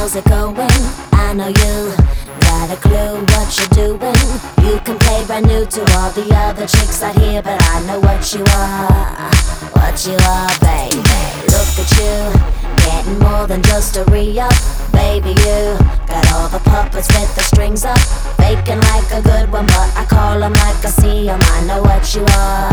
how's it going? I know you got a clue what you're doing. You can play brand new to all the other chicks out here, but I know what you are, baby. Look at you, getting more than just a re-up. Baby, you got all the puppets with the strings up, faking like a good one, but I call them like I see them. I know what you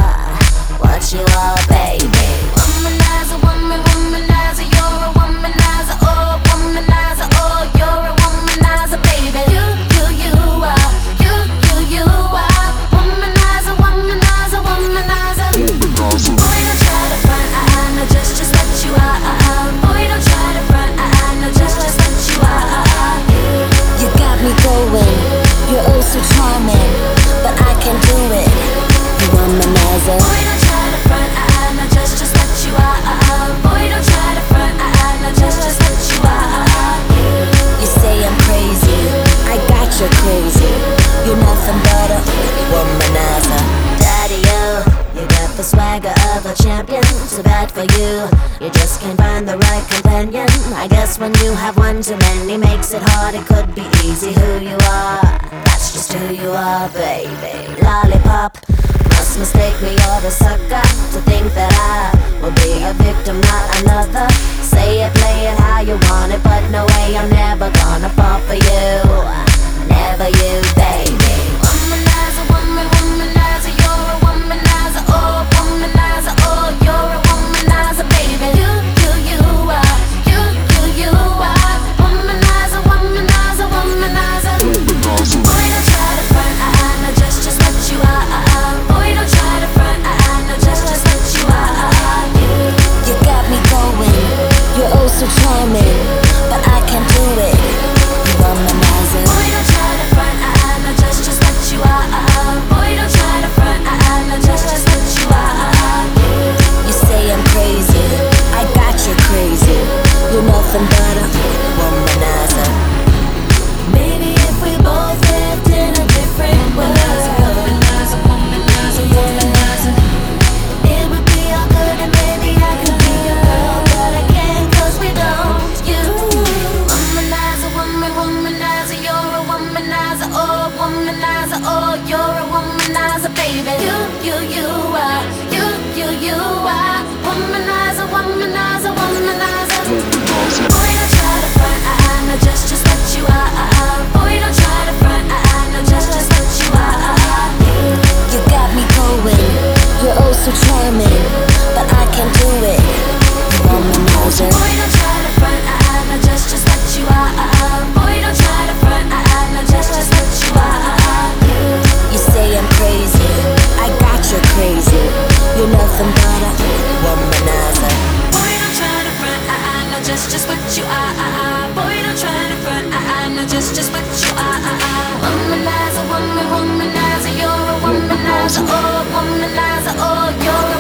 are, baby. Womanizer, womanizer, you're a womanizer, oh, womanizer, oh, you're a womanizer, baby. You are, you are, womanizer, womanizer, womanizer. Boy, don't try to front, I know just what you are. Boy, don't try to front, I know just what you are. You got me going, you're oh so charming, but I can't do it. You womanizer. Boy, don't try to front, I know just what you are. Boy, don't try to front, I know just what you are. You say I'm crazy, I got you crazy. You're nothing but a womanizer. Daddy, you got the swagger of a champion. Too bad for you, you just can't find the right companion. I guess when you have one too many makes it hard. It could be easy who you are, that's just who you are, baby. Lollipop, must mistake me or a sucker to think that I will be a victim, not another. Say it, play it how you want it, but no way, I'm never gonna fall for you. Never you, baby. Womanizer, womanizer, you're a womanizer, oh, womanizer, oh, you're a womanizer, baby. You are, you are, womanizer, womanizer, womanizer. Boy, don't try to front, I know just what you are. Boy, don't try to front, I know just what you are. You got me going, you're oh so charming, but I can't do it. You womanizer. Boy, don't try to front, I know just what you are. Boy, don't try to front, I know just what you are. You say I'm crazy, I got you crazy. You're nothing but a womanizer. Maybe if we both lived in a different world, it would be all good and maybe I could be your girl, but I can't 'cause we don't. You womanizer, womanizer, you're a womanizer, oh, womanizer, oh, you're a womanizer, baby. You are, you are, womanizer, womanizer, womanizer. Boy, don't try to front, I know just what you are. Boy, don't try to front, I know just what you are. You got me going, you're oh so charming, but I can't do it. You womanizer. Boy, don't try to front, I know just what you are. Boy, don't try to front, I know just what you are. You say I'm crazy, I got you crazy. You're nothing but a womanizer. Boy, don't try to front, I know just what you are. Boy, don't try to front, I know just what you are. Womanizer, womanizer, you're a womanizer, oh, womanizer, oh, you're